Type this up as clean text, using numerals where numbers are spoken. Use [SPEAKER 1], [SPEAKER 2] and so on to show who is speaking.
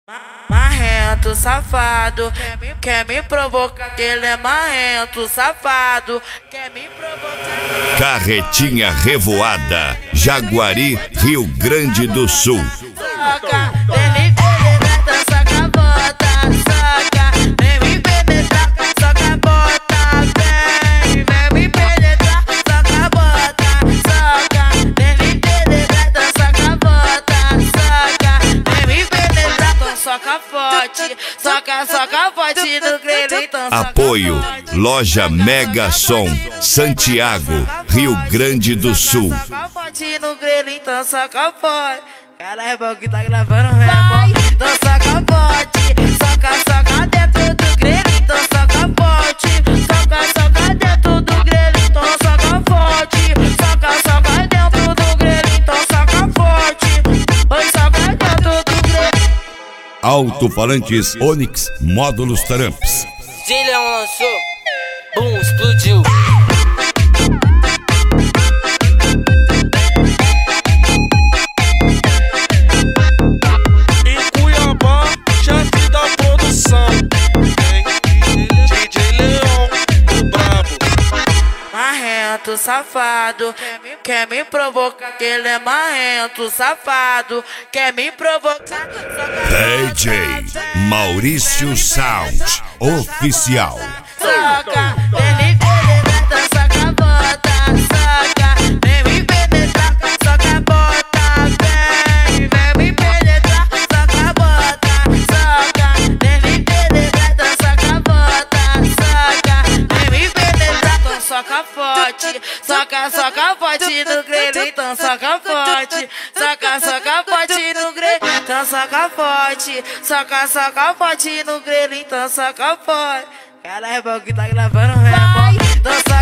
[SPEAKER 1] Marrento, safado, quer me provocar, que ele é marrento, safado, quer me provocar.
[SPEAKER 2] Carretinha Revoada, Jaguari, Rio Grande do Sul.
[SPEAKER 1] Soca, vem me penetrar, soca a bota, soca, vem me penetrar, soca a bota, vem me penetrar, soca a bota, soca, vem me penetrar, soca a bota, soca, vem me penetrar, então soca forte, soca forte no grelho, então soca
[SPEAKER 2] Apoio
[SPEAKER 1] forte.
[SPEAKER 2] Loja Mega Som, Santiago, Rio Grande do Sul.
[SPEAKER 1] Soca forte no grelho, então soca forte. Caralho, o que tá gravando mesmo. Então soca forte, soca dentro do grelho, então soca forte. Soca dentro do grelho, então soca forte. Soca dentro do grelho, então soca forte. Oi, soca dentro do grelho.
[SPEAKER 2] Alto-falantes Onix Módulos Tramps.
[SPEAKER 3] Leão lançou, boom, explodiu.
[SPEAKER 4] Em Cuiabá, chefe da produção, DJ Leão, o brabo.
[SPEAKER 1] Marrento, safado, quer me provocar, que ele é marrento, safado, quer me provocar.
[SPEAKER 2] DJ Maurício Sound Oficial.
[SPEAKER 1] Soca, vem me penetrar, soca a bota, soca, vem me penetrar, soca a bota, vem me penetrar, soca a bota, soca, vem me penetrar, soca a bota, soca, vem me penetrar, então soca forte, soca forte no grelho, então soca forte, soca forte no grelho, então soca forte, soca forte no grelho, então soca forte. Caralho, o que tá gravando mesmo.